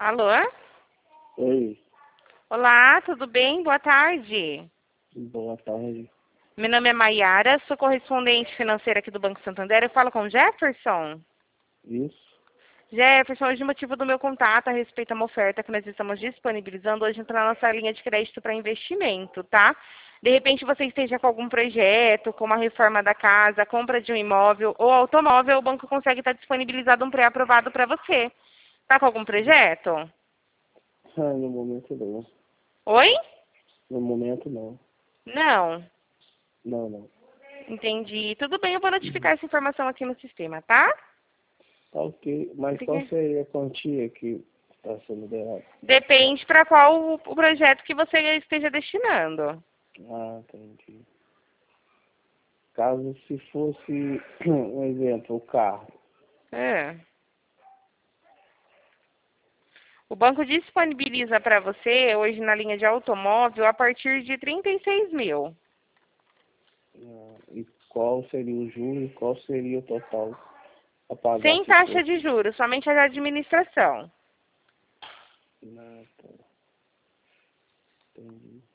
Alô? Oi, Olá, tudo bem? Boa tarde. boa tarde. Meu nome é Maiara, sou correspondente financeira aqui do Banco Santander. Eu falo com o Jefferson. Isso? Jefferson, hoje o motivo do meu contato a respeito a uma oferta que nós estamos disponibilizando hoje na nossa linha de crédito para investimento, tá? De repente você esteja com algum projeto, como a reforma da casa, a compra de um imóvel ou automóvel, o banco consegue estar disponibilizado um pré-aprovado para você. Tá com algum projeto? No momento não. Oi? No momento não. Não. Não, não. Entendi. Tudo bem, eu vou notificar essa informação aqui no sistema, tá? Tá ok. Mas qual seria a quantia que está sendo derrada? Depende para qual o projeto que você esteja destinando. Ah, entendi. Caso se fosse, um exemplo, o carro. É. O banco disponibiliza para você, hoje na linha de automóvel, a partir de 36 mil. E qual seria o juro e qual seria o total a pagar Sem se taxa fosse? de juros, somente a administração. Ah, tá. Entendi.